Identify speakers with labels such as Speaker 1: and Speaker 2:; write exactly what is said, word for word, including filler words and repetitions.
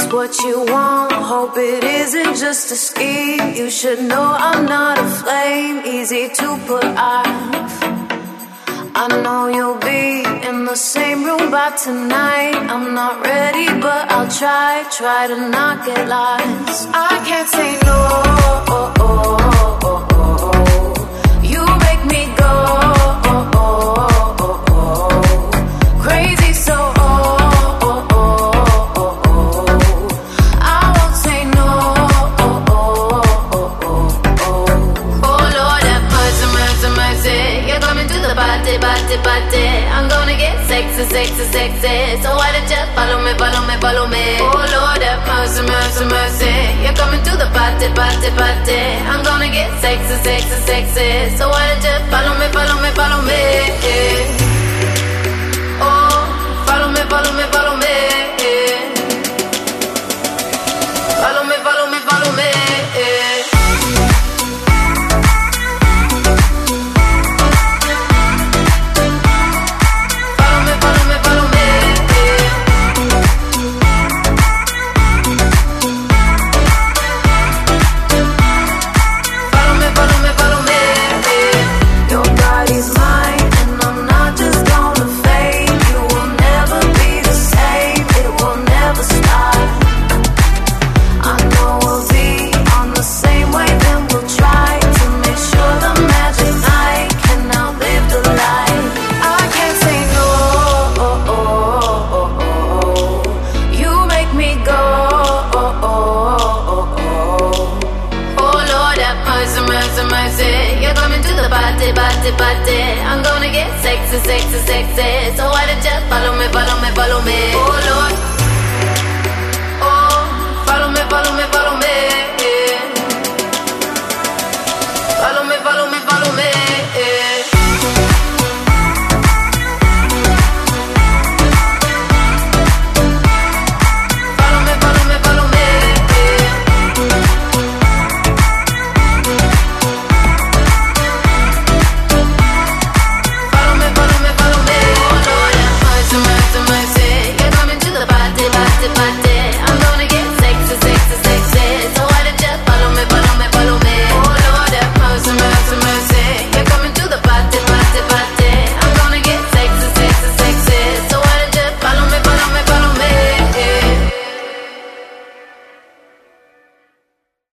Speaker 1: what you want. Hope it isn't just a scheme. You should know I'm not a flame, easy to put off. I know you'll be in the same room by tonight. I'm not ready, but I'll try, try to not get lost. I can't say no. Oh, oh, oh, oh, oh. You make me go. Oh, oh, oh, oh. Crazy, so oh, oh, oh, oh, oh. I won't say no. Oh, oh, oh, oh, oh. Oh Lord, have mercy, mercy, mercy. You're coming to the party, party, party. I'm gonna get sexy, sexy, sexy. So why don't you follow me, follow me, follow me? Oh Lord, have mercy, mercy, mercy. You're coming to the party, party, party. I'm gonna get sexy, sexy, sexy. So why don't you follow me, follow me, follow me? Oh, follow me, follow me, follow me. Follow me, follow me, follow me. Party, party, I'm gonna get sexy, sexy, sexy. So why don't you follow me, follow me, follow me? Oh Lord.